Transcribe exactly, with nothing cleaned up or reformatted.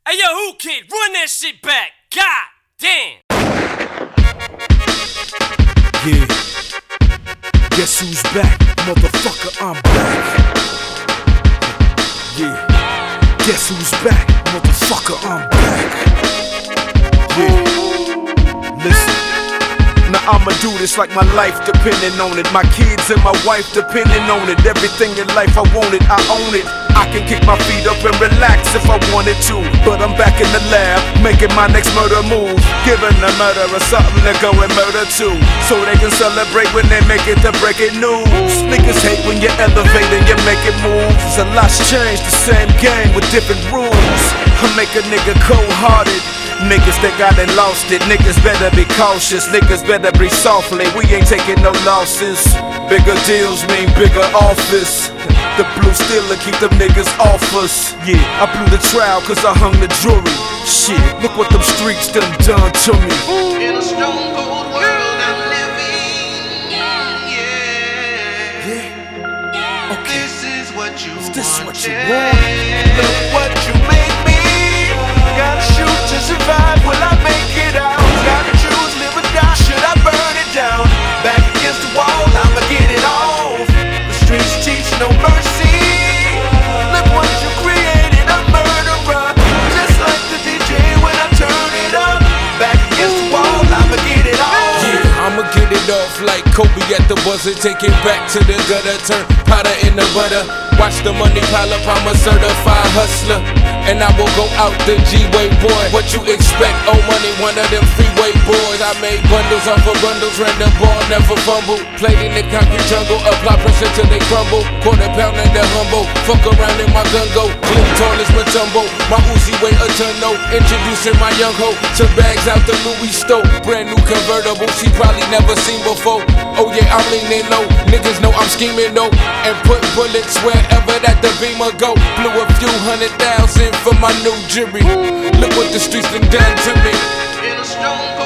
Hey yo, who kid? Run that shit back. God damn. Yeah. Guess who's back? Motherfucker, I'm back. Yeah. Guess who's back? Motherfucker, I'm back. Yeah. Listen. Now I'ma do this like my life depending on it. My kids and my wife depending on it. Everything in life I want it, I own it. I can kick my feet up and relax if I wanted to. But I'm back in the lab, making my next murder move. Giving the murderer something to go and murder too, so they can celebrate when they make it to breaking news. Niggas hate when you're elevating, you're making moves. A lot's changed, the same game with different rules. I make a nigga cold-hearted. Niggas think I done lost it. Niggas better be cautious. Niggas better breathe softly. We ain't taking no losses. Bigger deals mean bigger office. The blue stiller keep them niggas off us. Yeah, I blew the trial cause I hung the jury. Shit, look what them streets done done to me. In a stone cold world I'm living. Yeah. Yeah. Okay. This is what you Is this want. what you want? Look what you make me. Gotta shoot to survive. Will I make it out? Gotta choose, live or die. Should I burn it down? Back against the wall, I'ma get it off. The streets teach no mercy. Look what you created, a murderer. Just like the D J when I turn it up. Back against the wall, I'ma get it off. Yeah, I'ma get it off like Kobe at the buzzer. Take it back to the gutter. Turn powder in the butter. Watch the money pile up, I'm a certified hustler. And I will go out the G-Way boy. What you expect? Oh money, one of them freeway boys. I made bundles off of bundles, ran the ball, never fumble. Played in the concrete jungle, apply pressure till they crumble. Quarter pound and the humble, fuck around in my gun go. Clip tall as Matumbo, my Uzi weigh a ton no. Introducing my young hoe to bags out the Louis Stoke. Brand new convertible, she probably never seen before. Oh yeah, I'm leaning low, niggas know I'm scheming though. And put bullets wherever that the beamer go. Blew a few hundred thousand for my new jury. Look what the streets done done to me. In a stone